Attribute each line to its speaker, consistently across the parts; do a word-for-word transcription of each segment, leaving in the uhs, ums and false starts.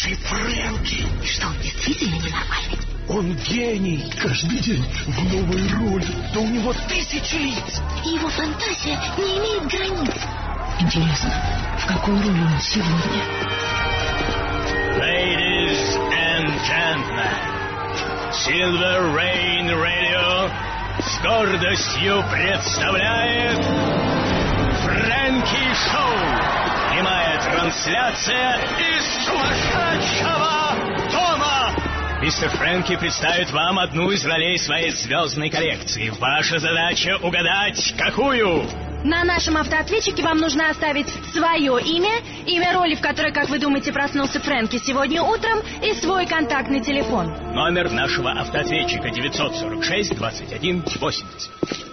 Speaker 1: Лучший Фрэнки.
Speaker 2: Что, он действительно ненормальный?
Speaker 1: Он гений. Каждый день в новой роли. Да у него тысячи лиц.
Speaker 2: И его фантазия не имеет границ.
Speaker 3: Интересно, в какой роли он сегодня?
Speaker 4: Ladies and gentlemen, Silver Rain Radio с гордостью представляет Фрэнки Шоу. Прямая трансляция из сумасшедшего дома. Мистер Фрэнки представит вам одну из ролей своей звездной коллекции. Ваша задача угадать, какую?
Speaker 5: На нашем автоответчике вам нужно оставить свое имя, имя роли, в которой, как вы думаете, проснулся Фрэнки сегодня утром, и свой контактный телефон.
Speaker 4: Номер нашего автоответчика девятьсот сорок шесть двадцать один восемьдесят.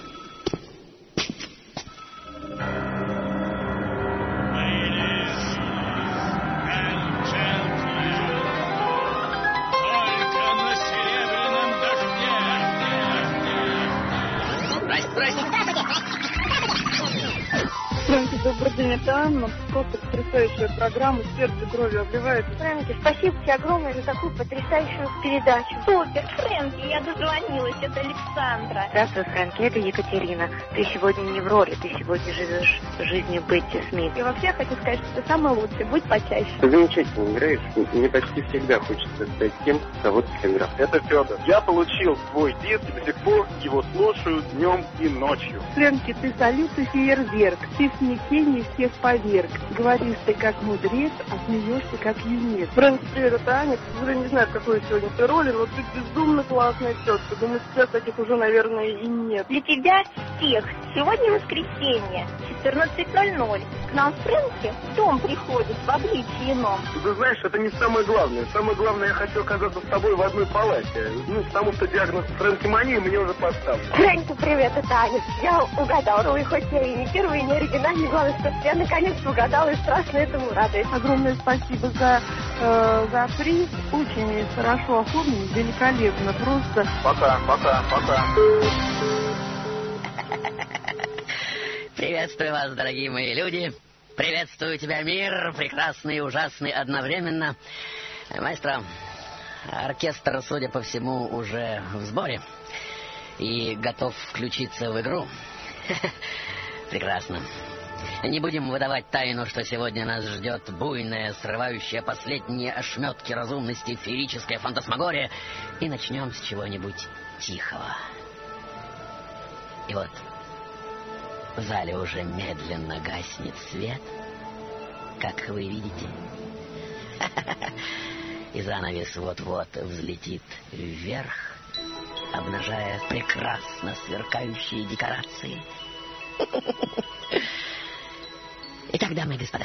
Speaker 6: Добрый день, это Анна. Просто потрясающая программа, сердце кровью обливает.
Speaker 7: Фрэнки, спасибо тебе огромное за такую потрясающую передачу. Супер, Фрэнки, я дозвонилась, это Александра.
Speaker 8: Здравствуй, Фрэнки, это Екатерина. Ты сегодня не в роли, ты сегодня живешь жизнью Бетти Смит.
Speaker 7: И вообще хочу сказать, что ты самый лучший, будь почаще.
Speaker 9: Ты замечательно играешь, мне почти всегда хочется стать тем, кого ты играл.
Speaker 10: Это Федор. Я получил свой диск, до сих пор его слушаю днем и ночью.
Speaker 6: Фрэнки, ты салют и фейерверк. Ты в смятении всех поверг. Говоришь ты как мудрец, а смеешься как юнец.
Speaker 10: Фрэнки, привет, это Аня. Уже не знаю, какой сегодня ты роли, но ты безумно классная тетка. Думаю, сейчас таких уже, наверное, и нет.
Speaker 7: Для тебя всех. Сегодня воскресенье, четырнадцать ноль ноль. К нам Фрэнки в дом приходит в обличье ином.
Speaker 10: Ты знаешь, это не самое главное. Самое главное, я хочу оказаться с тобой в одной палате. Ну, потому что диагноз фрэнкимания мне уже поставлен.
Speaker 7: Фрэнки, привет, это Аня. Я угадала роль, хоть я и не первый, и не оригинальный. Главное, что я наконец-то угадала и страшно этому радуюсь.
Speaker 6: Огромное спасибо за, э, за приз. Очень хорошо оформлен, великолепно. Просто...
Speaker 10: Пока, пока, пока.
Speaker 11: Приветствую вас, дорогие мои люди. Приветствую тебя, мир, прекрасный и ужасный одновременно. Маэстро, оркестр, судя по всему, уже в сборе и готов включиться в игру. Прекрасно. Не будем выдавать тайну, что сегодня нас ждет буйная, срывающая последние ошметки разумности феерическая фантасмагория, и начнем с чего-нибудь тихого. И вот в зале уже медленно гаснет свет, как вы видите. И занавес вот-вот взлетит вверх, обнажая прекрасно сверкающие декорации. Итак, дамы и господа,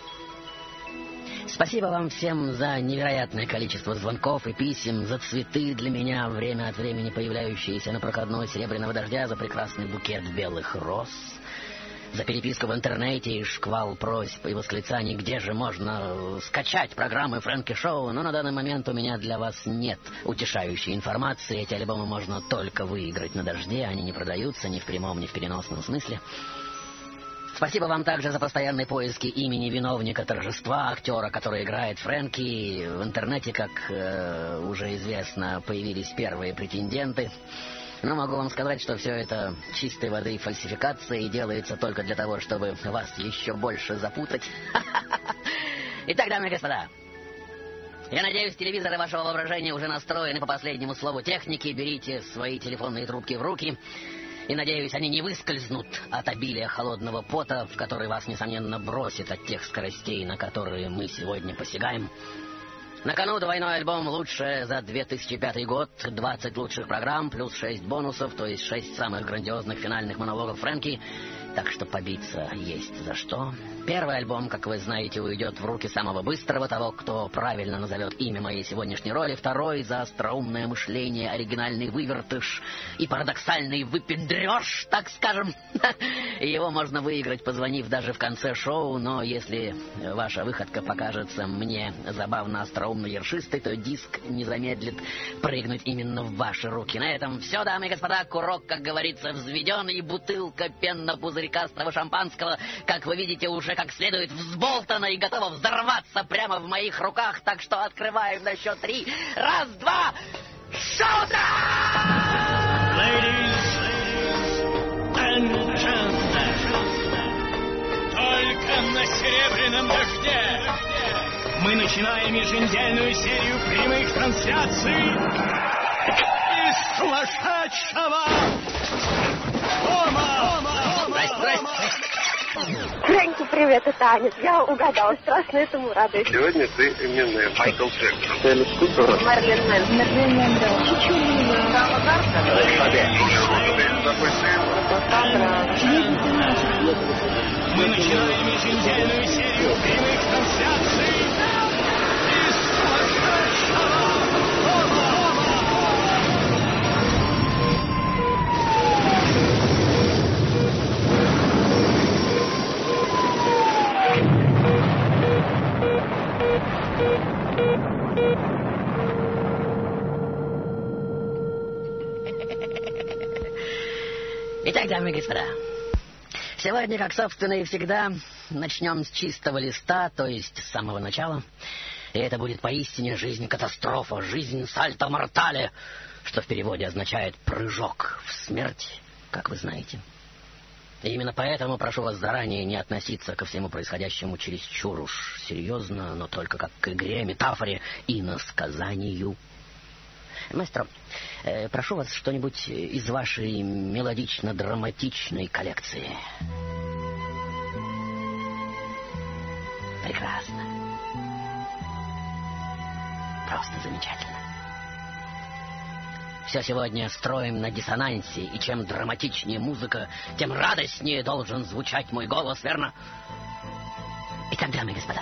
Speaker 11: спасибо вам всем за невероятное количество звонков и писем, за цветы для меня, время от времени появляющиеся на проходной серебряного дождя, за прекрасный букет белых роз, за переписку в интернете и шквал просьб и восклицаний, где же можно скачать программы Фрэнки Шоу. Но на данный момент у меня для вас нет утешающей информации. Эти альбомы можно только выиграть на дожде, они не продаются ни в прямом, ни в переносном смысле. Спасибо вам также за постоянные поиски имени виновника торжества, актера, который играет Фрэнки. В интернете, как э, уже известно, появились первые претенденты. Но могу вам сказать, что все это чистой воды фальсификация и делается только для того, чтобы вас еще больше запутать. Итак, дамы и господа, я надеюсь, телевизоры вашего воображения уже настроены по последнему слову техники. Берите свои телефонные трубки в руки. И, надеюсь, они не выскользнут от обилия холодного пота, в который вас, несомненно, бросит от тех скоростей, на которые мы сегодня посягаем. На кону двойной альбом «Лучшее за две тысячи пятый год», двадцать лучших программ, плюс шесть бонусов, то есть шесть самых грандиозных финальных монологов Фрэнки. Так что побиться есть за что. Первый альбом, как вы знаете, уйдет в руки самого быстрого, того, кто правильно назовет имя моей сегодняшней роли. Второй — за остроумное мышление, оригинальный вывертыш и парадоксальный выпендреж, так скажем. Его можно выиграть, позвонив даже в конце шоу, но если ваша выходка покажется мне забавно остроумно ершистой, то диск не замедлит прыгнуть именно в ваши руки. На этом все, дамы и господа. Курок, как говорится, взведен, и бутылка пенно-пузырькастого шампанского, как вы видите, уже как следует взболтана и готова взорваться прямо в моих руках. Так что открываем на счет три. Раз, два, шоу-тайм!
Speaker 4: Только на серебряном дожде мы начинаем еженедельную серию прямых трансляций из сумасшедшего дома.
Speaker 11: Здрасте, здрасте.
Speaker 7: Фрэнки, привет, это Аня. Я угадала, страшно этому радуюсь.
Speaker 9: Сегодня ты именно Майкл Джексон. Элис Купер.
Speaker 7: Мерлин Мэн. Мерлин Мэн. Чичулина. Сама Гарта.
Speaker 4: Мы начинаем еженедельную серию прямых трансляций из сумасшедшего дома.
Speaker 11: Итак, дамы и господа, сегодня, как, собственно, и всегда, начнем с чистого листа, то есть с самого начала. И это будет поистине жизнь-катастрофа, жизнь сальто-мортале, что в переводе означает «прыжок в смерть», как вы знаете. И именно поэтому прошу вас заранее не относиться ко всему происходящему чересчур уж серьезно, но только как к игре, метафоре и насказанию. Маэстро, э, прошу вас что-нибудь из вашей мелодично-драматичной коллекции. Прекрасно. Просто замечательно. Все сегодня строим на диссонансе, и чем драматичнее музыка, тем радостнее должен звучать мой голос, верно? Итак, дамы и господа,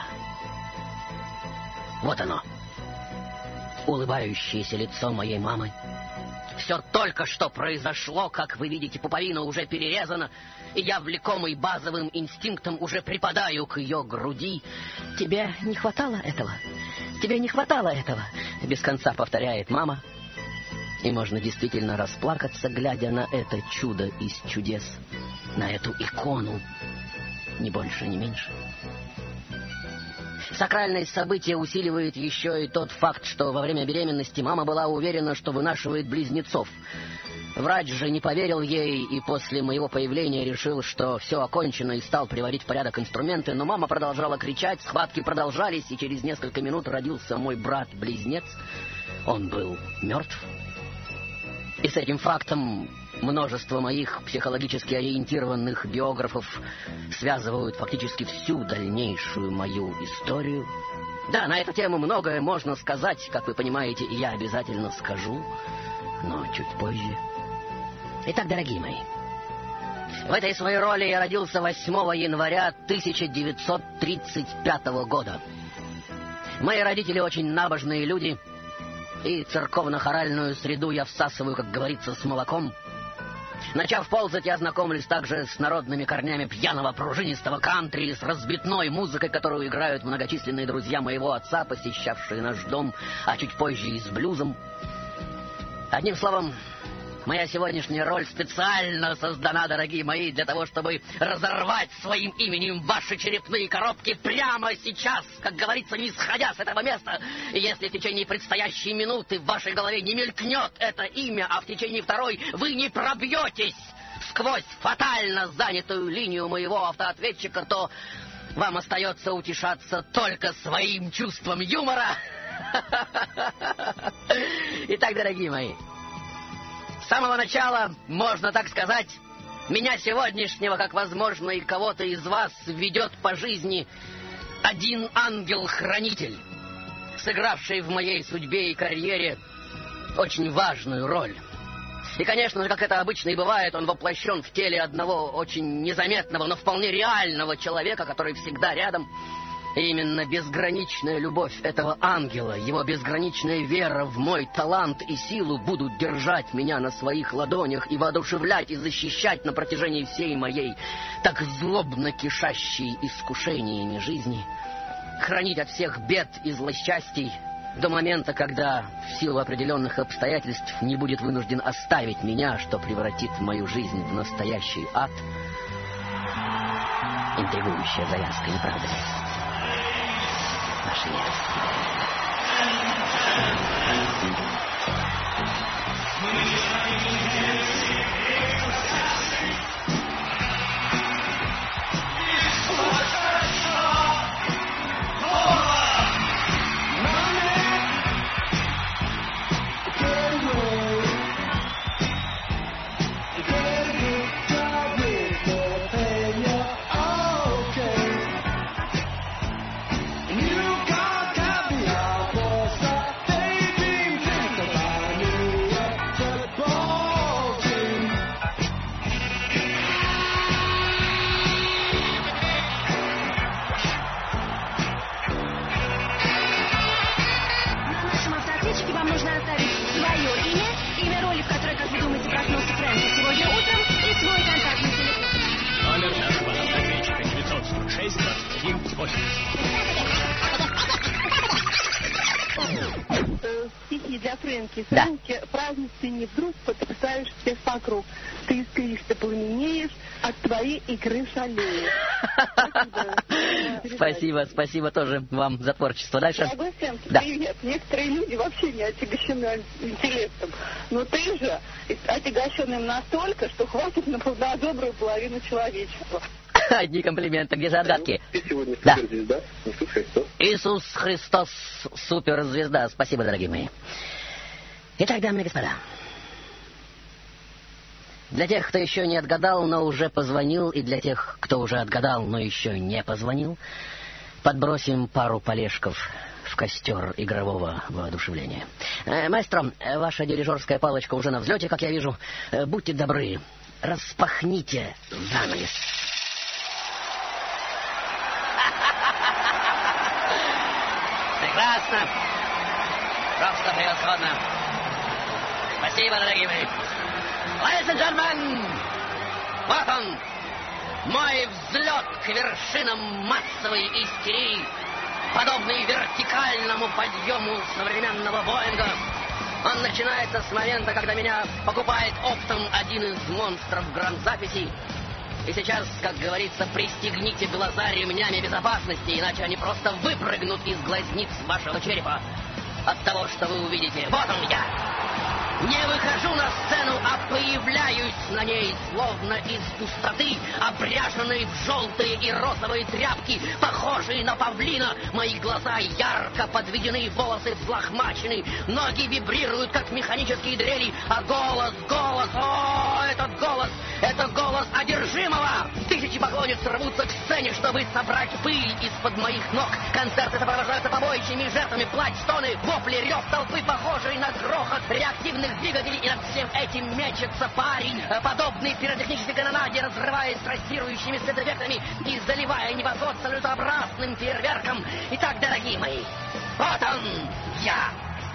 Speaker 11: вот оно. Улыбающееся лицо моей мамы. Все только что произошло, как вы видите, пуповина уже перерезана, и я, влекомый базовым инстинктом, уже припадаю к ее груди. «Тебе не хватало этого? Тебе не хватало этого?» — без конца повторяет мама. И можно действительно расплакаться, глядя на это чудо из чудес, на эту икону, ни больше, ни меньше. Сакральное событие усиливает еще и тот факт, что во время беременности мама была уверена, что вынашивает близнецов. Врач же не поверил ей и после моего появления решил, что все окончено, и стал приводить в порядок инструменты, но мама продолжала кричать, схватки продолжались, и через несколько минут родился мой брат-близнец. Он был мертв. И с этим фактом множество моих психологически ориентированных биографов связывают фактически всю дальнейшую мою историю. Да, на эту тему многое можно сказать, как вы понимаете, и я обязательно скажу, но чуть позже. Итак, дорогие мои, в этой своей роли я родился восьмого января тысяча девятьсот тридцать пятого года. Мои родители очень набожные люди, и церковно-хоральную среду я всасываю, как говорится, с молоком. Начав ползать, я знакомлюсь также с народными корнями пьяного пружинистого кантри, с разбитной музыкой, которую играют многочисленные друзья моего отца, посещавшие наш дом, а чуть позже и с блюзом. Одним словом, моя сегодняшняя роль специально создана, дорогие мои, для того, чтобы разорвать своим именем ваши черепные коробки прямо сейчас, как говорится, не сходя с этого места. И если в течение предстоящей минуты в вашей голове не мелькнет это имя, а в течение второй вы не пробьетесь сквозь фатально занятую линию моего автоответчика, то вам остается утешаться только своим чувством юмора. Итак, дорогие мои, с самого начала, можно так сказать, меня сегодняшнего, как, возможно, и кого-то из вас, ведет по жизни один ангел-хранитель, сыгравший в моей судьбе и карьере очень важную роль. И, конечно же, как это обычно и бывает, он воплощен в теле одного очень незаметного, но вполне реального человека, который всегда рядом. Именно безграничная любовь этого ангела, его безграничная вера в мой талант и силу будут держать меня на своих ладонях и воодушевлять и защищать на протяжении всей моей так злобно кишащей искушениями жизни, хранить от всех бед и злосчастий до момента, когда в силу определенных обстоятельств не будет вынужден оставить меня, что превратит мою жизнь в настоящий ад. Интригующая завязка, не правда ли? Ваша ярость.
Speaker 6: Стихи для Фрэнки.
Speaker 11: Да.
Speaker 6: Фрэнки, праздник ты не вдруг потрясаешь всех вокруг. Ты искришься, пламенеешь, от твоей игры шалеешь.
Speaker 11: Спасибо, спасибо тоже вам за творчество. Дальше.
Speaker 6: Дорогой Фрэнки,
Speaker 11: да.
Speaker 6: Привет. Некоторые люди вообще не отягощены интеллектом. Но ты же отягощен им настолько, что хватит на добрую половину человечества.
Speaker 11: Одни комплименты. Где же отгадки?
Speaker 9: Ты сегодня
Speaker 11: да.
Speaker 9: суперзвезда, Иисус Христос.
Speaker 11: Иисус Христос, суперзвезда. Спасибо, дорогие мои. Итак, дамы и господа. Для тех, кто еще не отгадал, но уже позвонил, и для тех, кто уже отгадал, но еще не позвонил, подбросим пару полежков в костер игрового воодушевления. Э, маэстро, ваша дирижерская палочка уже на взлете, как я вижу. Э, будьте добры, распахните занавес. Прекрасно. Просто превосходно. Спасибо, дорогие мои. Ladies and gentlemen, вот он, мой взлет к вершинам массовой истерии, подобный вертикальному подъему современного Боинга. Он начинается с момента, когда меня покупает оптом один из монстров грамзаписей. И сейчас, как говорится, пристегните глаза ремнями безопасности, иначе они просто выпрыгнут из глазниц вашего черепа от того, что вы увидите. Вот он я! Не выхожу на сцену, а появляюсь на ней, словно из пустоты, обряженные в желтые и розовые тряпки, похожие на павлина. Мои глаза ярко подведены, волосы взлохмачены, ноги вибрируют, как механические дрели, а голос, голос, о, этот голос, это голос одержимого. Тысячи поклонниц рвутся к сцене, чтобы собрать пыль из-под моих ног. Концерты сопровождаются побоищами, жертвами, плач, стоны, вопли, рев толпы, похожие на грохот реактивных двигателей, и над всем этим мечется парень, подобный пиротехнической канонаде, разрываясь трассирующими спецэффектами и заливая небосвод салютообразным фейерверком. Итак, дорогие мои, вот он, я.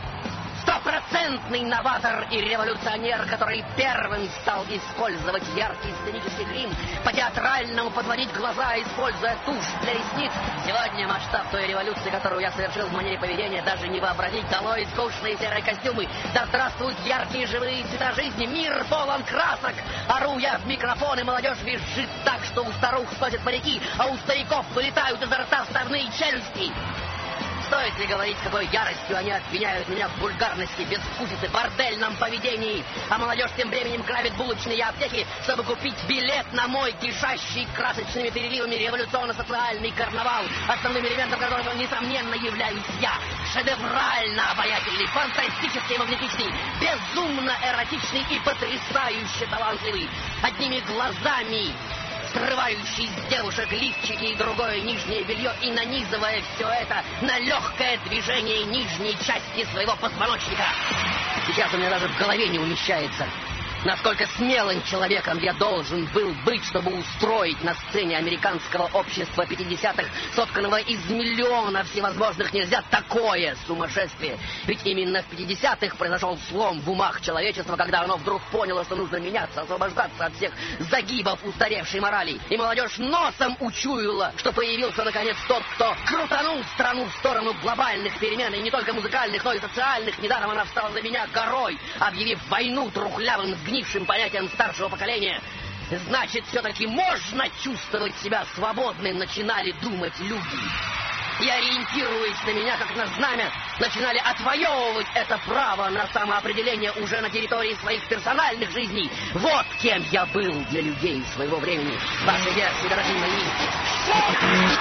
Speaker 11: Стопроцентный новатор и революционер, который первым стал использовать яркий сценический грим, по-театральному подводить глаза, используя тушь для ресниц. Сегодня масштаб той революции, которую я совершил в манере поведения, даже не вообразить. Долой скучные серые костюмы, да здравствуют яркие живые цвета жизни. Мир полон красок. Ору я в микрофон, и молодежь визжит так, что у старух сносят парики, а у стариков вылетают изо рта вставные челюсти. Стоит ли говорить, с какой яростью они обвиняют меня в вульгарности, безвкусице, бордельном поведении, а молодежь тем временем грабит булочные аптеки, чтобы купить билет на мой кишащий красочными переливами революционно-социальный карнавал, основным элементом которого, несомненно, являюсь я. Шедеврально обаятельный, фантастически магнетичный, безумно эротичный и потрясающе талантливый. Одними глазами срывающий с девушек лифчики и другое нижнее белье и нанизывая все это на легкое движение нижней части своего позвоночника. Сейчас у меня даже в голове не умещается. насколько смелым человеком я должен был быть, чтобы устроить на сцене американского общества пятидесятых, сотканного из миллиона всевозможных нельзя, такое сумасшествие. Ведь именно в пятидесятых произошел слом в умах человечества, когда оно вдруг поняло, что нужно меняться, освобождаться от всех загибов устаревшей морали. И молодежь носом учуяла, что появился наконец тот, кто крутанул страну в сторону глобальных перемен, и не только музыкальных, но и социальных. Недаром она встала за меня горой, объявив войну трухлявым, сгнившим понятием старшего поколения. Значит, все-таки можно чувствовать себя свободным, начинали думать люди. И, ориентируясь на меня, как на знамя, начинали отвоевывать это право на самоопределение уже на территории своих персональных жизней. Вот кем я был для людей своего времени. Ваши версии, дорогие мои.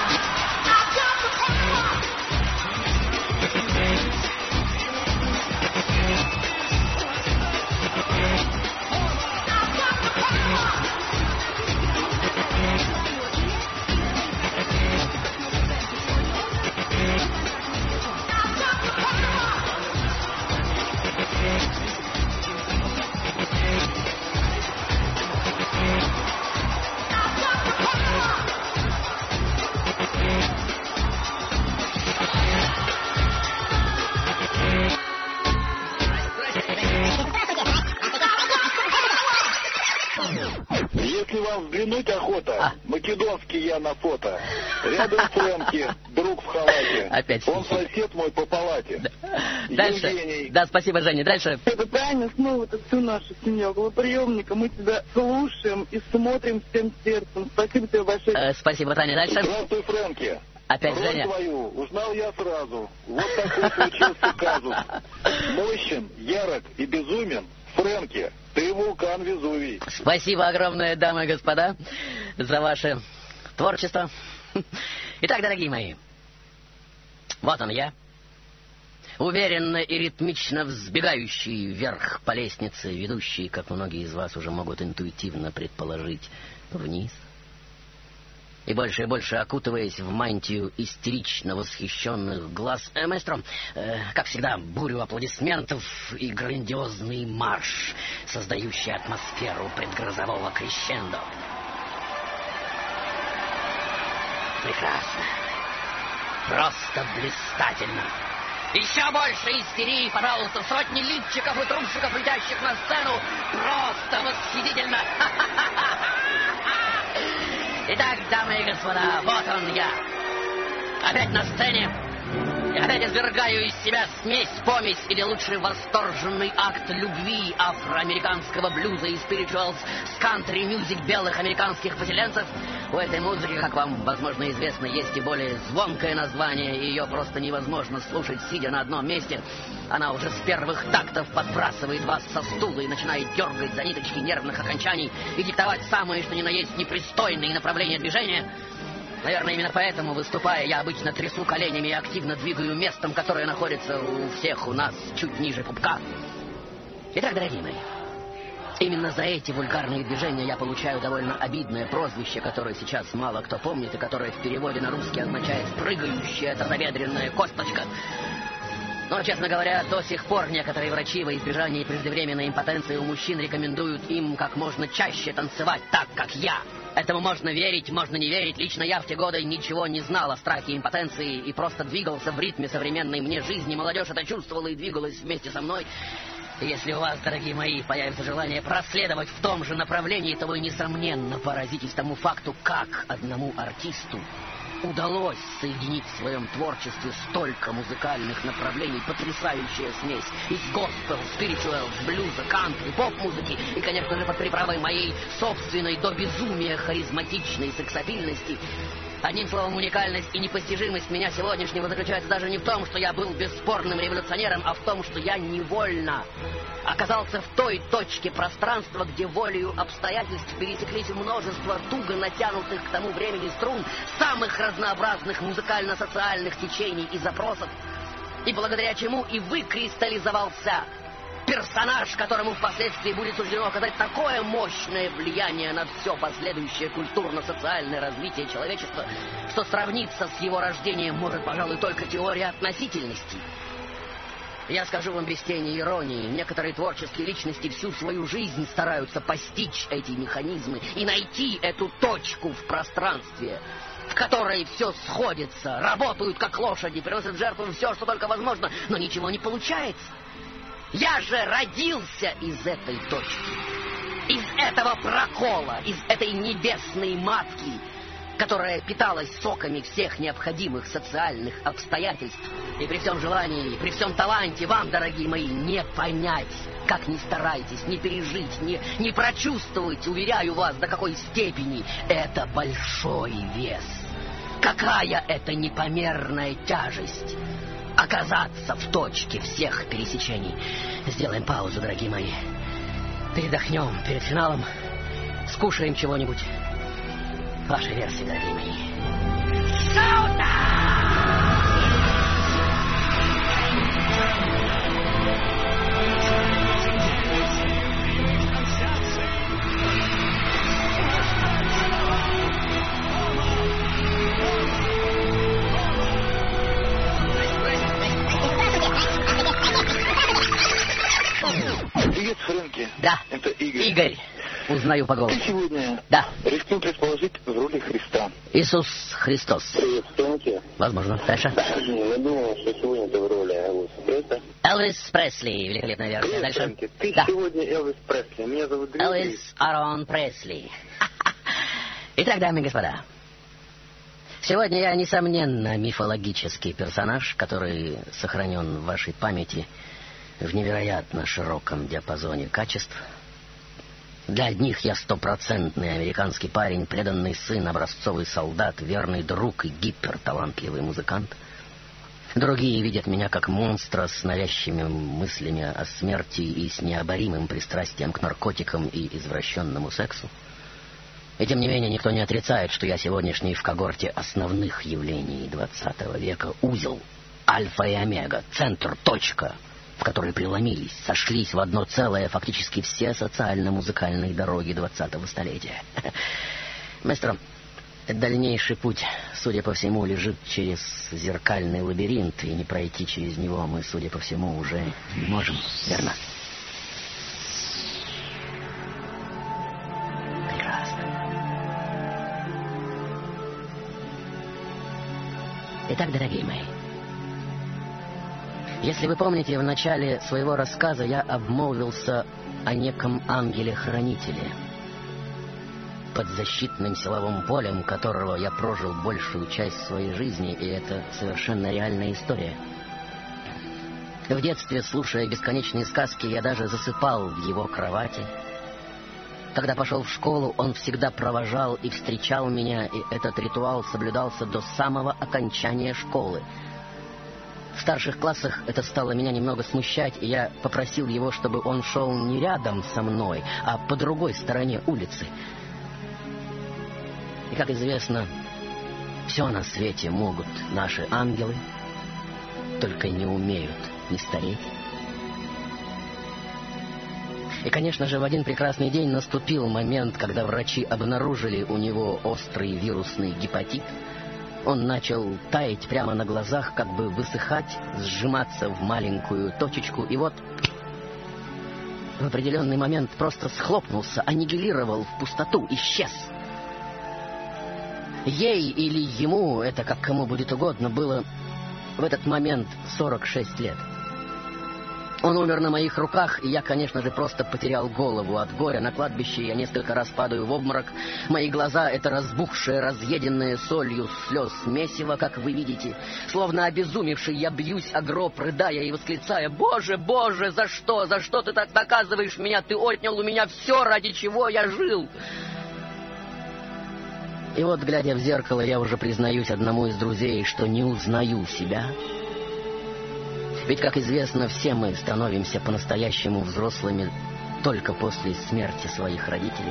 Speaker 12: Если вам взглянуть охота, а. македонский я на фото. Рядом Фрэнки, друг в халате.
Speaker 11: Опять.
Speaker 12: Он сосед мой по палате.
Speaker 11: Да. Дальше.
Speaker 12: Евгений.
Speaker 11: Да, спасибо, Женя. Дальше.
Speaker 6: Это правильно, снова-то всю нашу семью. Около приемника мы тебя слушаем и смотрим всем сердцем. Спасибо тебе большое.
Speaker 11: Э, спасибо, Таня. Дальше.
Speaker 12: Здравствуй, Фрэнки.
Speaker 11: Опять
Speaker 12: Роль
Speaker 11: Женя.
Speaker 12: твою узнал я сразу. Вот такой случился казус. Мощен, ярок и безумен. Фрэнки, ты вулкан Везувий.
Speaker 11: Спасибо огромное, дамы и господа, за ваше творчество. Итак, дорогие мои, вот он я, уверенно и ритмично взбегающий вверх по лестнице, ведущий, как многие из вас уже могут интуитивно предположить, вниз. И больше и больше окутываясь в мантию истерично восхищенных глаз. Э, маэстро, э, как всегда, бурю аплодисментов и грандиозный марш, создающий атмосферу предгрозового крещендо. Прекрасно. Просто блистательно. Еще больше истерии, пожалуйста, сотни лифчиков и трубщиков, летящих на сцену. Просто восхитительно. Итак, дамы и господа, вот он я. Опять на сцене. И опять извергаю из себя смесь, помесь или лучше восторженный акт любви афроамериканского блюза и спиритуалс с кантри-мюзик белых американских поселенцев. У этой музыки, как вам, возможно, известно, есть и более звонкое название, и ее просто невозможно слушать, сидя на одном месте. Она уже с первых тактов подбрасывает вас со стула и начинает дергать за ниточки нервных окончаний и диктовать самые, что ни на есть, непристойные направления движения. Наверное, именно поэтому, выступая, я обычно трясу коленями и активно двигаю местом, которое находится у всех у нас чуть ниже пупка. Итак, дорогие мои, именно за эти вульгарные движения я получаю довольно обидное прозвище, которое сейчас мало кто помнит, и которое в переводе на русский означает «прыгающая тазобедренная косточка». Но, честно говоря, до сих пор некоторые врачи во избежание преждевременной импотенции у мужчин рекомендуют им как можно чаще танцевать так, как я. Этому можно верить, можно не верить. Лично я в те годы ничего не знал о страхе импотенции и просто двигался в ритме современной мне жизни. Молодежь это чувствовала и двигалась вместе со мной. И если у вас, дорогие мои, появится желание проследовать в том же направлении, то вы, несомненно, поразитесь тому факту, как одному артисту удалось соединить в своем творчестве столько музыкальных направлений, потрясающая смесь из госпел, спиритуал, блюза, кантри, поп-музыки и, конечно же, под приправой моей собственной до безумия харизматичной сексапильности. Одним словом, уникальность и непостижимость меня сегодняшнего заключается даже не в том, что я был бесспорным революционером, а в том, что я невольно оказался в той точке пространства, где волею обстоятельств пересеклись множество туго натянутых к тому времени струн самых разнообразных музыкально-социальных течений и запросов, и благодаря чему и выкристаллизовался персонаж, которому впоследствии будет суждено оказать такое мощное влияние на все последующее культурно-социальное развитие человечества, что сравниться с его рождением может, пожалуй, только теория относительности. Я скажу вам без тени иронии, некоторые творческие личности всю свою жизнь стараются постичь эти механизмы и найти эту точку в пространстве, в которой все сходится, работают как лошади, приносят в жертву все, что только возможно, но ничего не получается. Я же родился из этой точки, из этого прокола, из этой небесной матки, которая питалась соками всех необходимых социальных обстоятельств. И при всем желании, и при всем таланте вам, дорогие мои, не понять, как ни старайтесь, не пережить, не, не прочувствовать, уверяю вас, до какой степени это большой вес. Какая это непомерная тяжесть оказаться в точке всех пересечений. Сделаем паузу, дорогие мои. Передохнем перед финалом, скушаем чего-нибудь. Ваши версии, дорогие мои. Сауна!
Speaker 12: Привет, Фрэнки.
Speaker 11: Да.
Speaker 12: Это Игорь.
Speaker 11: Игорь. Узнаю по голосу.
Speaker 12: Ты сегодня,
Speaker 11: да,
Speaker 12: рискну предположить, в роли Христа.
Speaker 11: Иисус Христос.
Speaker 12: Привет, Фрэнки.
Speaker 11: Возможно. Дальше.
Speaker 12: Я думал, что сегодня ты в роли Элвиса Пресли.
Speaker 11: Элвис Пресли. Великолепная версия.
Speaker 12: Привет,
Speaker 11: Дальше.
Speaker 12: Фрэнки. Ты
Speaker 11: да.
Speaker 12: сегодня Элвис Пресли. Меня зовут Дмитрий.
Speaker 11: Элвис Арон Пресли. Итак, дамы и господа, сегодня я, несомненно, мифологический персонаж, который сохранен в вашей памяти в невероятно широком диапазоне качеств. Для одних я стопроцентный американский парень, преданный сын, образцовый солдат, верный друг и гиперталантливый музыкант. Другие видят меня как монстра с навязчивыми мыслями о смерти и с необоримым пристрастием к наркотикам и извращенному сексу. И тем не менее никто не отрицает, что я сегодняшний в когорте основных явлений двадцатого века, узел, альфа и омега, центр, точка, в которой преломились, сошлись в одно целое фактически все социально-музыкальные дороги двадцатого столетия. Мастер, дальнейший путь, судя по всему, лежит через зеркальный лабиринт, и не пройти через него мы, судя по всему, уже не можем, верно? Прекрасно. Итак, дорогие мои, если вы помните, в начале своего рассказа я обмолвился о неком ангеле-хранителе, под защитным силовым полем которого я прожил большую часть своей жизни, и это совершенно реальная история. В детстве, слушая бесконечные сказки, я даже засыпал в его кровати. Когда пошел в школу, он всегда провожал и встречал меня, и этот ритуал соблюдался до самого окончания школы. В старших классах это стало меня немного смущать, и я попросил его, чтобы он шел не рядом со мной, а по другой стороне улицы. И, как известно, все на свете могут наши ангелы, только не умеют не стареть. И, конечно же, в один прекрасный день наступил момент, когда врачи обнаружили у него острый вирусный гепатит. Он начал таять прямо на глазах, как бы высыхать, сжиматься в маленькую точечку, и вот в определенный момент просто схлопнулся, аннигилировал в пустоту, исчез. Ей или ему, это как кому будет угодно, было в этот момент сорок шесть лет. Он умер на моих руках, и я, конечно же, просто потерял голову от горя. На кладбище я несколько раз падаю в обморок. Мои глаза — это разбухшее, разъеденное солью слез месиво, как вы видите. Словно обезумевший, я бьюсь о гроб, рыдая и восклицая: «Боже, Боже, за что? За что ты так наказываешь меня? Ты отнял у меня все, ради чего я жил!» И вот, глядя в зеркало, я уже признаюсь одному из друзей, что не узнаю себя. Ведь, как известно, все мы становимся по-настоящему взрослыми только после смерти своих родителей.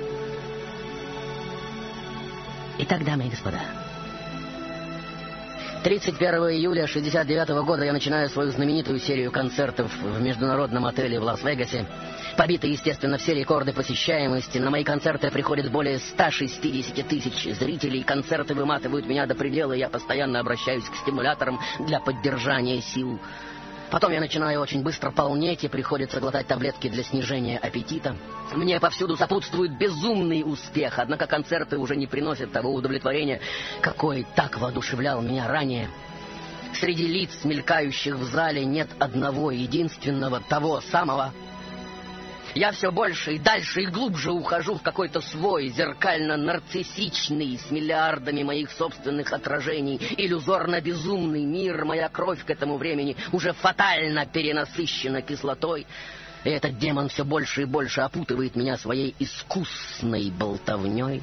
Speaker 11: Итак, дамы и господа, тридцать первого июля шестьдесят девятого года я начинаю свою знаменитую серию концертов в международном отеле в Лас-Вегасе. Побиты, естественно, все рекорды посещаемости. На мои концерты приходит более ста шестидесяти тысяч зрителей. Концерты выматывают меня до предела, и я постоянно обращаюсь к стимуляторам для поддержания сил. Потом я начинаю очень быстро полнеть, и приходится глотать таблетки для снижения аппетита. Мне повсюду сопутствует безумный успех, однако концерты уже не приносят того удовлетворения, какой так воодушевлял меня ранее. Среди лиц, мелькающих в зале, нет одного единственного, того самого. Я все больше и дальше и глубже ухожу в какой-то свой зеркально-нарциссичный, с миллиардами моих собственных отражений, иллюзорно-безумный мир. Моя кровь к этому времени уже фатально перенасыщена кислотой. И этот демон все больше и больше опутывает меня своей искусной болтовней.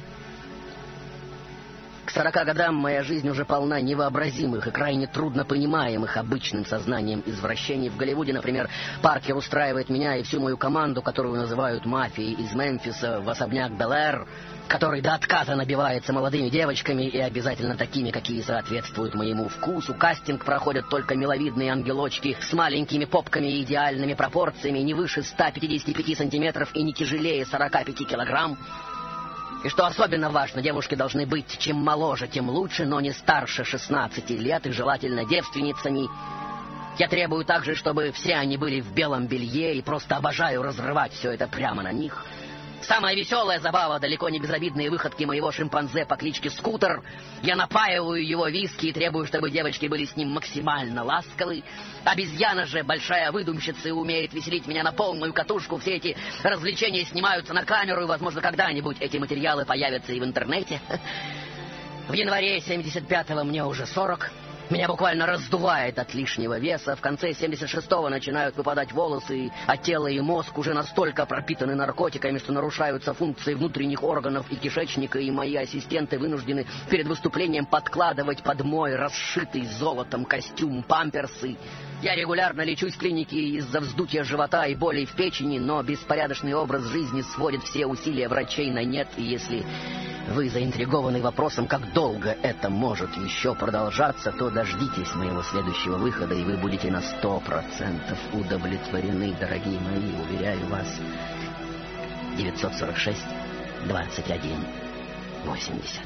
Speaker 11: К сорока годам моя жизнь уже полна невообразимых и крайне трудно понимаемых обычным сознанием извращений. В Голливуде, например, Паркер устраивает меня и всю мою команду, которую называют мафией, из Мемфиса в особняк Бел-Эр, который до отказа набивается молодыми девочками и обязательно такими, какие соответствуют моему вкусу. Кастинг проходят только миловидные ангелочки с маленькими попками и идеальными пропорциями, не выше ста пятидесяти пяти сантиметров и не тяжелее сорока пяти килограмм. И что особенно важно, девушки должны быть чем моложе, тем лучше, но не старше шестнадцати лет и желательно девственницами. Я требую также, чтобы все они были в белом белье, и просто обожаю разрывать все это прямо на них. Самая веселая забава — далеко не безобидные выходки моего шимпанзе по кличке Скутер. Я напаиваю его виски и требую, чтобы девочки были с ним максимально ласковы. Обезьяна же, большая выдумщица, и умеет веселить меня на полную катушку. Все эти развлечения снимаются на камеру, и, возможно, когда-нибудь эти материалы появятся и в интернете. В январе семьдесят пятого мне уже сорок. Меня буквально раздувает от лишнего веса. В конце семьдесят шестого начинают выпадать волосы, а тело и мозг уже настолько пропитаны наркотиками, что нарушаются функции внутренних органов и кишечника, и мои ассистенты вынуждены перед выступлением подкладывать под мой расшитый золотом костюм памперсы. Я регулярно лечусь в клинике из-за вздутия живота и болей в печени, но беспорядочный образ жизни сводит все усилия врачей на нет, и если вы заинтригованы вопросом, как долго это может еще продолжаться, то дождитесь моего следующего выхода, и вы будете на сто процентов удовлетворены, дорогие мои, уверяю вас. девятьсот сорок шесть двадцать один восемьдесят.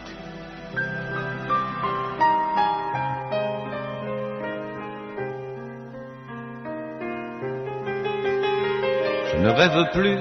Speaker 13: Je ne rêve plus,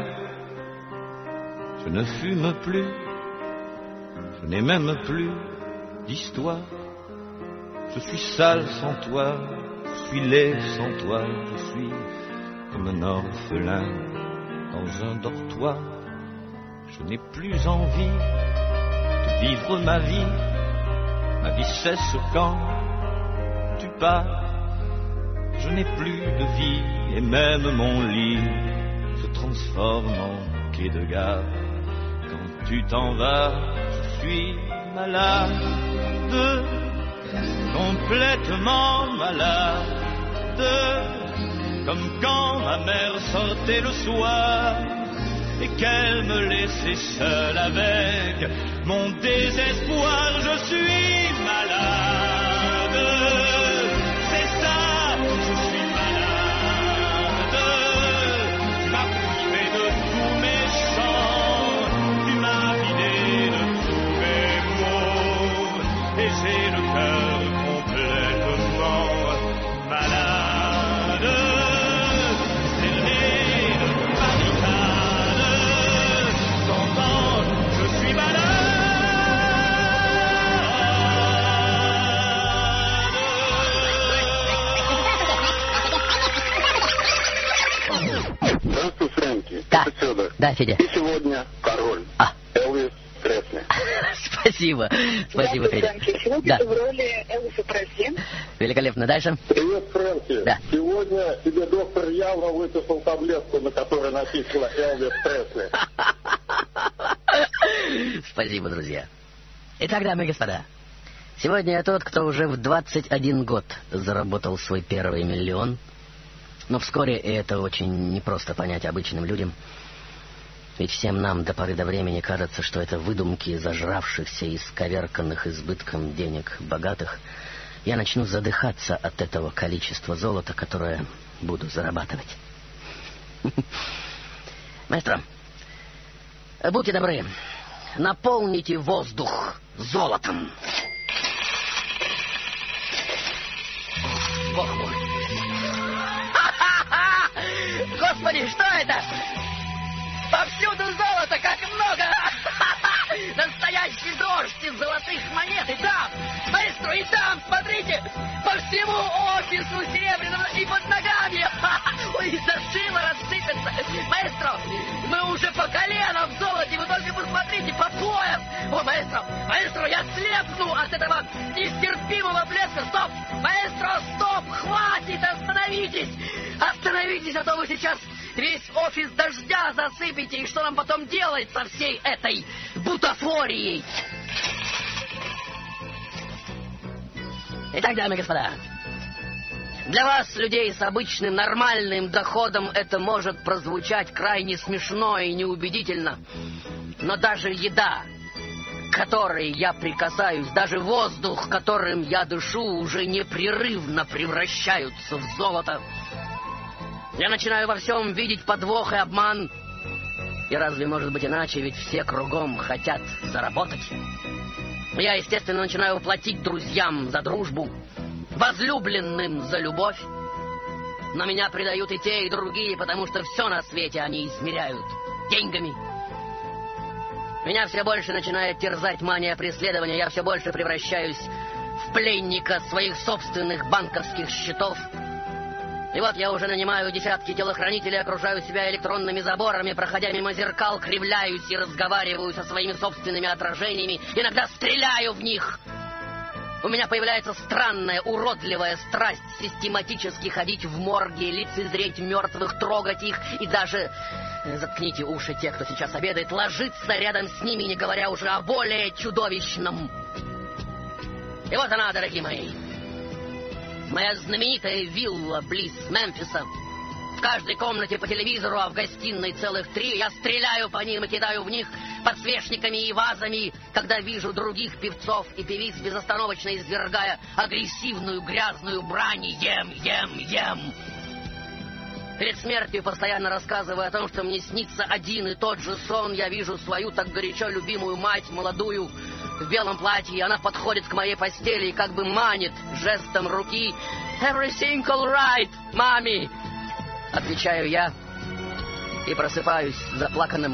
Speaker 13: je ne fume plus, je n'ai même plus d'histoire. Je suis sale sans toi, je suis laid sans toi, je suis comme un orphelin dans un dortoir. Je n'ai plus envie de vivre ma vie, ma vie cesse quand tu pars. Je n'ai plus de vie et même mon lit se transforme en quai de gare. Quand tu t'en vas, je suis malade, complètement malade, comme quand ma mère sortait le soir et qu'elle me laissait seule avec mon désespoir. Je suis malade, c'est ça, je suis malade. Tu m'as privé de tous mes chants, tu m'as vidé de tous mes mots, et j'ai le cœur complètement malade. Serré de barricades, j'entends, je suis malade.
Speaker 12: Здравствуй, Фрэнки.
Speaker 11: Да.
Speaker 12: Это Федор.
Speaker 11: Да, Федя.
Speaker 12: Ты сегодня король.
Speaker 11: А.
Speaker 12: Элвис Пресли.
Speaker 11: Спасибо. Спасибо,
Speaker 6: Здравствуй,
Speaker 11: Федя.
Speaker 6: Фрэнки. Сегодня
Speaker 11: Да.
Speaker 6: ты в роли Элвиса Пресли.
Speaker 11: Великолепно. Дальше?
Speaker 12: Привет, Фрэнки.
Speaker 11: Да.
Speaker 12: Сегодня тебе доктор явно выписал таблетку, на которой написано Элвис Пресли.
Speaker 11: Спасибо, друзья. Итак, дамы и господа, сегодня я тот, кто уже в двадцать один год заработал свой первый миллион. Но вскоре, и это очень непросто понять обычным людям, ведь всем нам до поры до времени кажется, что это выдумки зажравшихся и сковерканных избытком денег богатых. я начну задыхаться от этого количества золота, которое буду зарабатывать. Маэстро, будьте добры, наполните воздух золотом. Бог мой. Господи, что это? Повсюду золото, как много! Настоящий дождь из золотых монет. И там, маэстро, и там, смотрите, по всему офису серебряного и под ногами. Ой, зашиво рассыпется. Маэстро, мы уже по колено в золоте, вы только посмотрите, по пояс. О, маэстро, маэстро, я слепну от этого нестерпимого блеска. Стоп, маэстро, стоп, хватит, остановитесь. Остановитесь, а то вы сейчас весь офис дождя засыпете, и что нам потом делать со всей этой бутафорией? Итак, дамы и господа, для вас, людей с обычным нормальным доходом, это может прозвучать крайне смешно и неубедительно. Но даже еда, к которой я прикасаюсь, даже воздух, которым я дышу, уже непрерывно превращаются в золото. Я начинаю во всем видеть подвох и обман. И разве может быть иначе, ведь все кругом хотят заработать? Я, естественно, начинаю платить друзьям за дружбу, возлюбленным за любовь. Но меня предают и те, и другие, потому что все на свете они измеряют деньгами. Меня все больше начинает терзать мания преследования. Я все больше превращаюсь в пленника своих собственных банковских счетов. И вот я уже нанимаю десятки телохранителей, окружаю себя электронными заборами, проходя мимо зеркал, кривляюсь и разговариваю со своими собственными отражениями, иногда стреляю в них. У меня появляется странная, уродливая страсть систематически ходить в морги, лицезреть мертвых, трогать их и даже, заткните уши те, кто сейчас обедает, ложиться рядом с ними, не говоря уже о более чудовищном. И вот она, дорогие мои. Моя знаменитая вилла близ Мемфиса. В каждой комнате по телевизору, а в гостиной целых три. Я стреляю по ним и кидаю в них подсвечниками и вазами, когда вижу других певцов и певиц, безостановочно извергая агрессивную грязную брань. Ем, ем, ем. Перед смертью постоянно рассказываю о том, что мне снится один и тот же сон. Я вижу свою так горячо любимую мать, молодую, в белом платье, и она подходит к моей постели и как бы манит жестом руки. «Everything all right, мами!» Отвечаю я и просыпаюсь заплаканным.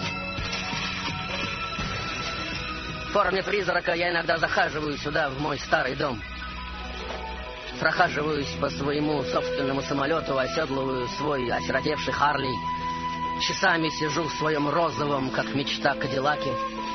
Speaker 11: В форме призрака я иногда захаживаю сюда, в мой старый дом. Прохаживаюсь по своему собственному самолету, оседлываю свой осиротевший Харли. Часами сижу в своем розовом, как мечта, Кадиллаке.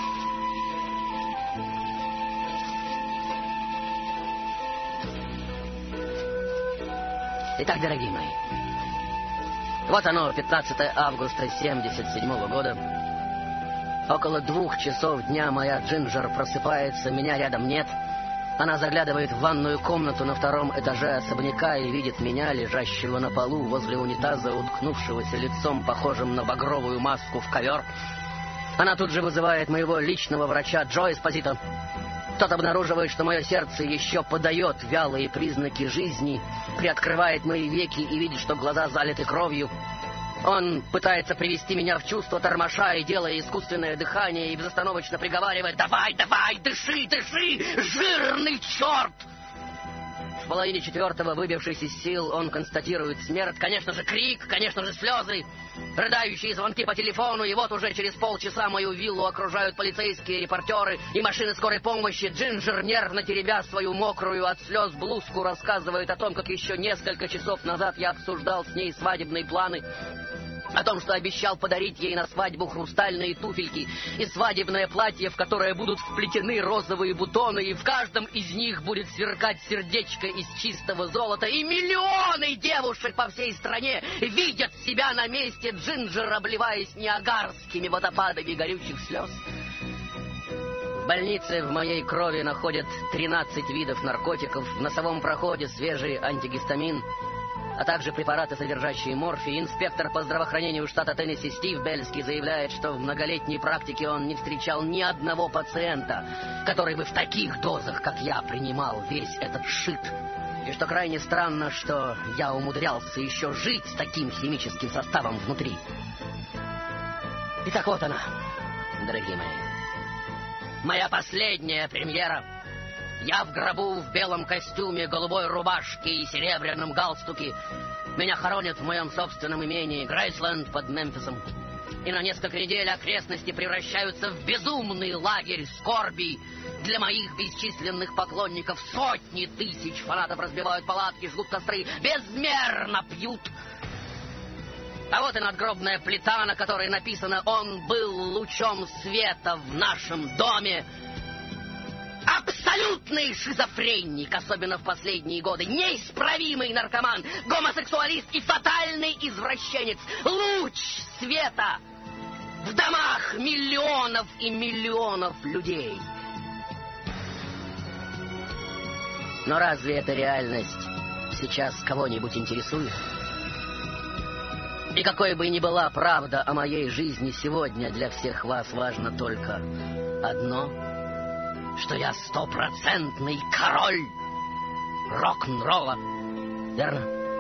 Speaker 11: Итак, дорогие мои, вот оно, пятнадцатое августа семьдесят седьмого года. Около двух часов дня моя Джинджер просыпается, меня рядом нет. Она заглядывает в ванную комнату на втором этаже особняка и видит меня, лежащего на полу возле унитаза, уткнувшегося лицом, похожим на багровую маску, в ковер. Она тут же вызывает моего личного врача Джо Эспозито. Тот обнаруживает, что мое сердце еще подает вялые признаки жизни, приоткрывает мои веки и видит, что глаза залиты кровью. Он пытается привести меня в чувство, тормоша и делая искусственное дыхание, и безостановочно приговаривает: «Давай, давай, дыши, дыши, жирный черт!» В половине четвертого, выбившись из сил, он констатирует смерть. Конечно же, крик, конечно же, слезы, рыдающие звонки по телефону, и вот уже через полчаса мою виллу окружают полицейские, репортеры и машины скорой помощи. Джинджер, нервно теребя свою мокрую от слез блузку, рассказывает о том, как еще несколько часов назад я обсуждал с ней свадебные планы, о том, что обещал подарить ей на свадьбу хрустальные туфельки и свадебное платье, в которое будут вплетены розовые бутоны, и в каждом из них будет сверкать сердечко из чистого золота, и миллионы девушек по всей стране видят себя на месте Джинджер, обливаясь ниагарскими водопадами горючих слез. В больнице в моей крови находят тринадцать видов наркотиков, в носовом проходе свежий антигистамин, а также препараты, содержащие морфий, инспектор по здравоохранению штата Теннесси Стив Бельский заявляет, что в многолетней практике он не встречал ни одного пациента, который бы в таких дозах, как я, принимал весь этот шит. И что крайне странно, что я умудрялся еще жить с таким химическим составом внутри. Итак, вот она, дорогие мои. Моя последняя премьера. Я в гробу в белом костюме, голубой рубашке и серебряном галстуке. Меня хоронят в моем собственном имении Грейсленд под Мемфисом. И на несколько недель окрестности превращаются в безумный лагерь скорби. Для моих бесчисленных поклонников сотни тысяч фанатов разбивают палатки, жгут костры, безмерно пьют. А вот и надгробная плита, на которой написано «Он был лучом света в нашем доме». Абсолютный шизофреник, особенно в последние годы. Неисправимый наркоман, гомосексуалист и фатальный извращенец. Луч света в домах миллионов и миллионов людей. Но разве эта реальность сейчас кого-нибудь интересует? И какой бы ни была правда о моей жизни сегодня, для всех вас важно только одно, что я стопроцентный король рок-н-ролла. Верно?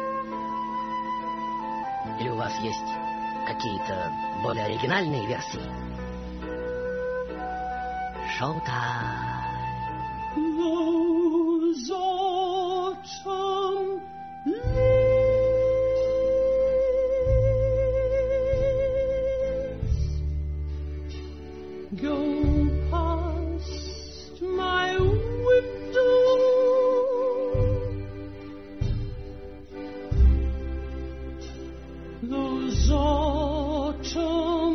Speaker 11: Или у вас есть какие-то более оригинальные версии? Шоу-тайм.
Speaker 1: Those autumn leaves go past my window, those autumn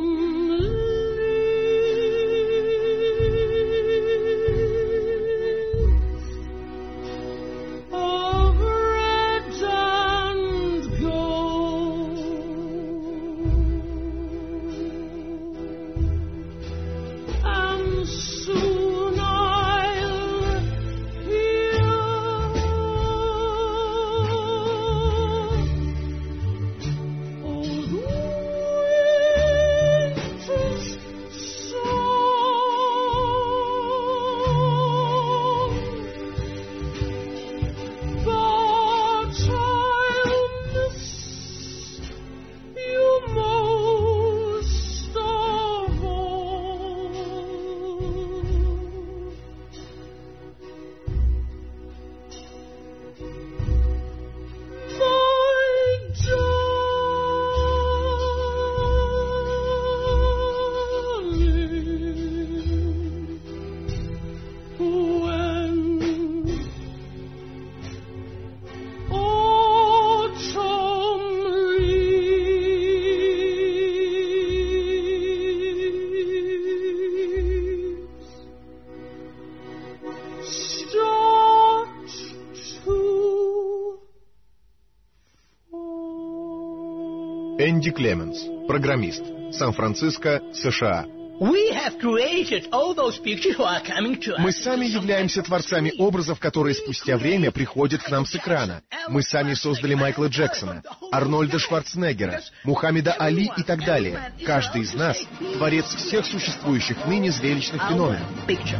Speaker 14: Энди Клеменс, программист, Сан-Франциско, США.
Speaker 15: We have created all those pictures who are coming to us.
Speaker 14: Мы сами являемся творцами образов, которые спустя время приходят к нам с экрана. Мы сами создали Майкла Джексона, Арнольда Шварценеггера, Мухаммеда Али и так далее. Каждый из нас — творец всех существующих ныне зрелищных феноменов.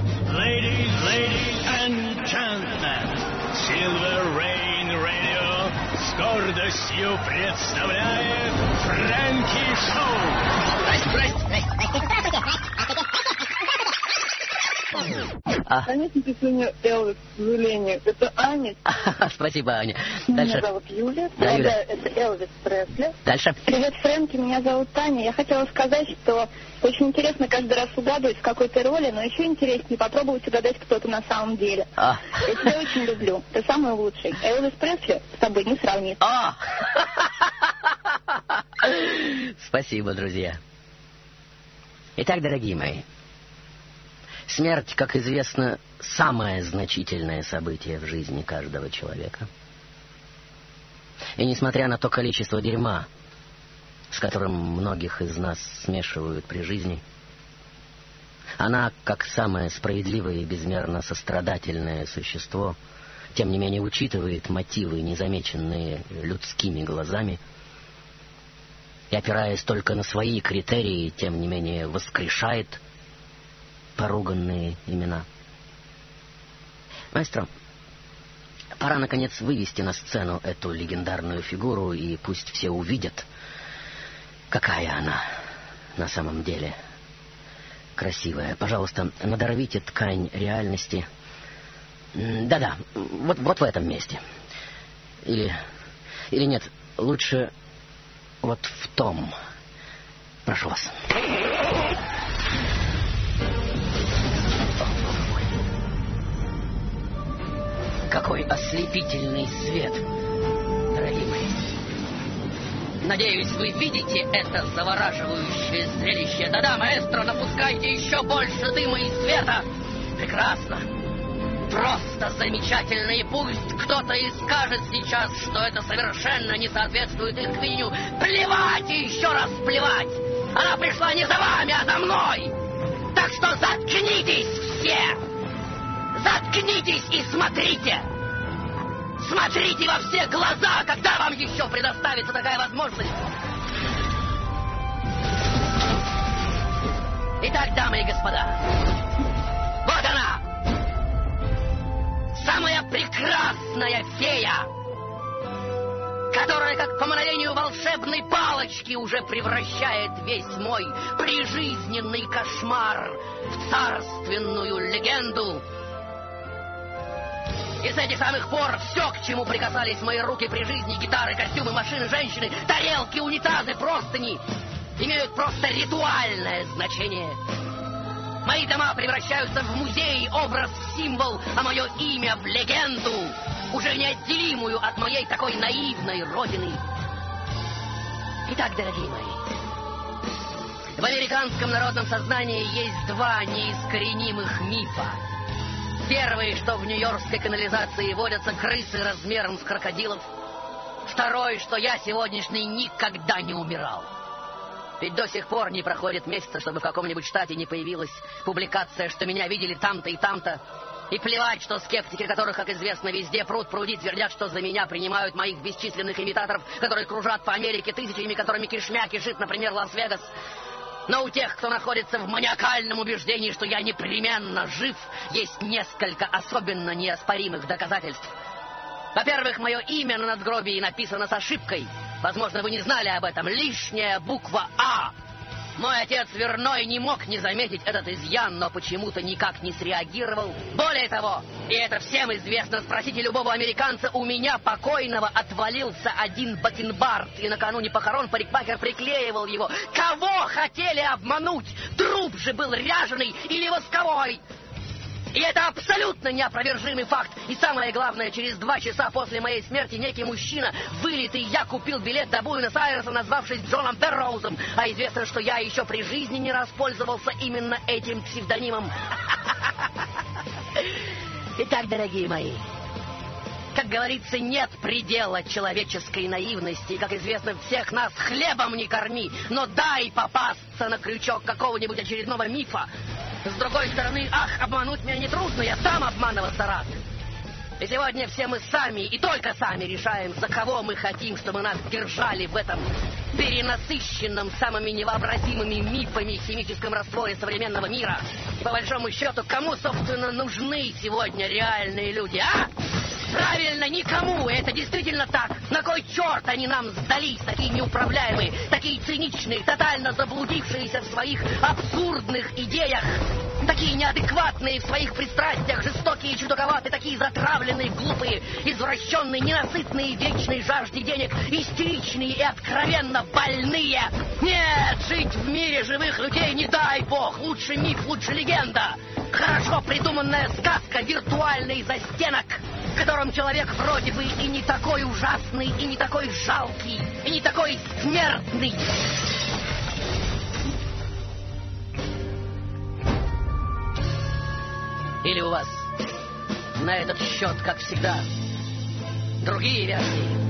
Speaker 4: Ladies, ladies and gentlemen, Silver Rain Radio с гордостью представляет Фрэнки Шоу.
Speaker 11: Здрасте, здрасте, здрасте.
Speaker 6: А. Конечно, ты сегодня Элвис, к сожалению. Это Аня.
Speaker 11: Спасибо, Аня.
Speaker 6: Дальше. Меня зовут Юля.
Speaker 11: Да, Юля.
Speaker 6: Это Элвис Пресли.
Speaker 11: Дальше.
Speaker 6: Привет, Фрэнки, меня зовут Таня. Я хотела сказать, что очень интересно каждый раз угадывать в какой ты роли, но еще интереснее попробовать угадать, кто ты на самом деле.
Speaker 11: А.
Speaker 6: Я тебя очень люблю. Ты самый лучший. Элвис Пресли с тобой не сравнится.
Speaker 11: А. Спасибо, друзья. Итак, дорогие мои, смерть, как известно, самое значительное событие в жизни каждого человека. И несмотря на то количество дерьма, с которым многих из нас смешивают при жизни, она, как самое справедливое и безмерно сострадательное существо, тем не менее учитывает мотивы, незамеченные людскими глазами, и, опираясь только на свои критерии, тем не менее воскрешает поруганные имена. Маэстро, пора, наконец, вывести на сцену эту легендарную фигуру, и пусть все увидят, какая она на самом деле красивая. Пожалуйста, надорвите ткань реальности. Да-да, вот, вот в этом месте. Или, или нет, лучше вот в том. Прошу вас. Какой ослепительный свет, дорогие мои. Надеюсь, вы видите это завораживающее зрелище. Да-да, маэстро, напускайте еще больше дыма и света. Прекрасно. Просто замечательно. И пусть кто-то и скажет сейчас, что это совершенно не соответствует их видению. Плевать и еще раз плевать. Она пришла не за вами, а за мной. Так что заткнитесь все. Заткнитесь и смотрите. Смотрите во все глаза, когда вам еще предоставится такая возможность. Итак, дамы и господа, вот она, самая прекрасная фея, которая, как по мановению волшебной палочки, уже превращает весь мой прижизненный кошмар в царственную легенду. И с этих самых пор все, к чему прикасались мои руки при жизни, гитары, костюмы, машины, женщины, тарелки, унитазы, простыни, имеют просто ритуальное значение. Мои дома превращаются в музей, образ, символ, а мое имя в легенду, уже неотделимую от моей такой наивной родины. Итак, дорогие мои, в американском народном сознании есть два неискоренимых мифа. Первый, что в нью-йоркской канализации водятся крысы размером с крокодилов. Второй, что я сегодняшний никогда не умирал. Ведь до сих пор не проходит месяца, чтобы в каком-нибудь штате не появилась публикация, что меня видели там-то и там-то. И плевать, что скептики, которых, как известно, везде пруд пруди, твердят, что за меня принимают моих бесчисленных имитаторов, которые кружат по Америке тысячами, которыми кишмя кишит, например, Лас-Вегас. Но у тех, кто находится в маниакальном убеждении, что я непременно жив, есть несколько особенно неоспоримых доказательств. Во-первых, мое имя на надгробии написано с ошибкой. Возможно, вы не знали об этом. Лишняя буква «А». Мой отец Верной не мог не заметить этот изъян, но почему-то никак не среагировал. Более того, и это всем известно, спросите любого американца, у меня покойного отвалился один бакенбард, и накануне похорон парикмахер приклеивал его. Кого хотели обмануть? Труп же был ряженый или восковой. И это абсолютно неопровержимый факт. И самое главное, через два часа после моей смерти некий мужчина, вылитый, я купил билет до Буэнос-Айреса, назвавшись Джоном Берроузом. А известно, что я еще при жизни не раз пользовался именно этим псевдонимом. Итак, дорогие мои, как говорится, нет предела человеческой наивности. И, как известно, всех нас хлебом не корми, но дай попасться на крючок какого-нибудь очередного мифа. С другой стороны, ах, обмануть меня нетрудно, я сам обманываться рад. И сегодня все мы сами, и только сами решаем, за кого мы хотим, чтобы нас держали в этом перенасыщенном самыми невообразимыми мифами химическом растворе современного мира. По большому счету, кому, собственно, нужны сегодня реальные люди, а? Правильно, никому, это действительно так. На кой черт они нам сдались, такие неуправляемые, такие циничные, тотально заблудившиеся в своих абсурдных идеях, такие неадекватные в своих пристрастиях, жестокие, чудаковатые, такие затравленные, глупые, извращенные, ненасытные вечной жажде денег, истеричные и откровенно больные. Нет, жить в мире живых людей не дай бог, лучше миф, лучше легенда. Хорошо придуманная сказка, виртуальный застенок, в котором человек вроде бы и не такой ужасный, и не такой жалкий, и не такой смертный. Или у вас на этот счет, как всегда, другие версии?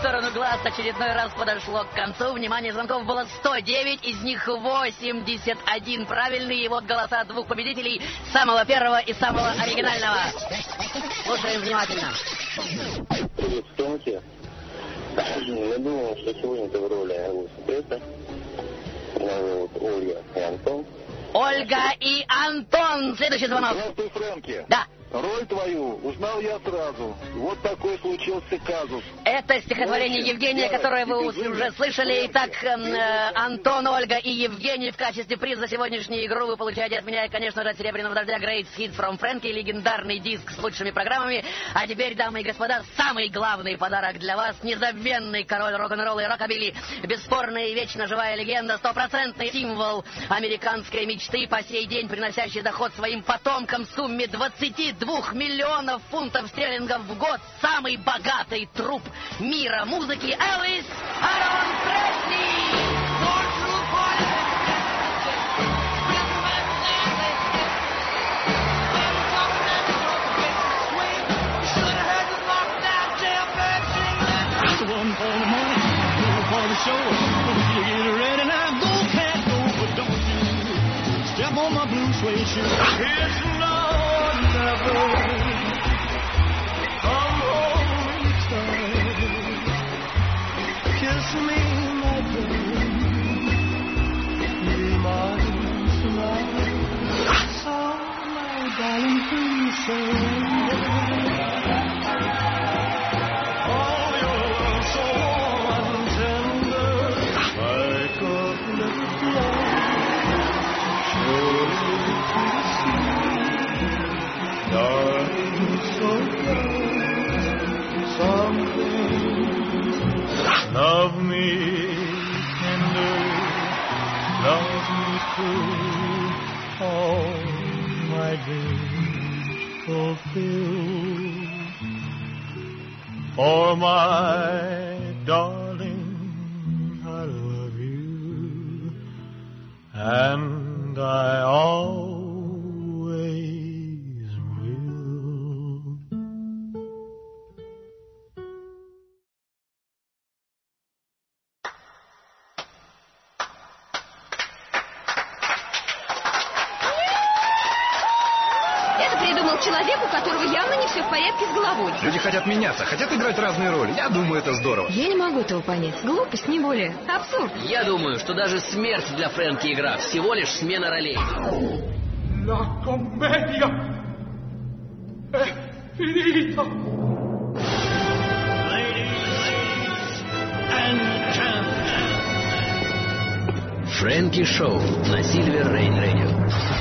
Speaker 11: сторону глаз очередной раз подошло к концу. Внимание, звонков было сто девять, из них восемьдесят один правильный. И вот голоса двух победителей, самого первого и самого оригинального. Слушаем внимательно.
Speaker 12: Привет, Томки. Я думал, что сегодня ты в роли успеха. Меня зовут Ольга и Антон.
Speaker 11: Ольга и Антон. Следующий звонок.
Speaker 12: Здравствуй, Фрэнки.
Speaker 11: Да.
Speaker 12: Роль твою узнал я сразу. Вот такой случился казус.
Speaker 11: Это стихотворение Евгения, которое вы уже слышали. Итак, э, Антон, Ольга и Евгений, в качестве приза за сегодняшнюю игру вы получаете от меня, конечно же, от «Серебряного дождя» Great Hits from Frankie, легендарный диск с лучшими программами. А теперь, дамы и господа, самый главный подарок для вас. Незабвенный король рок-н-ролла и рокобили. Бесспорная и вечно живая легенда, стопроцентный символ американской мечты, по сей день приносящий доход своим потомкам в сумме двадцати двух миллионов фунтов стерлингов в год. Самый богатый труп мира музыки Элвис Арон Пресли.
Speaker 1: Kiss me, my baby, be mine tonight. So, my darling, please say, oh, your love so warm and tender, like a little flower, surely to the sea, darling, so close, something. Love me tender, love me true, all my dreams fulfill. For my darling, I love you, and I always will.
Speaker 5: Человеку, у которого явно не все в порядке с головой.
Speaker 16: Люди хотят меняться, хотят играть разные роли. Я думаю, это здорово.
Speaker 3: Я не могу этого понять. Глупость, не более. Абсурд.
Speaker 11: Я думаю, что даже смерть для Фрэнки игра. Всего лишь смена ролей.
Speaker 1: La commedia è finita.
Speaker 17: Фрэнки Шоу на Silver Rain Radio.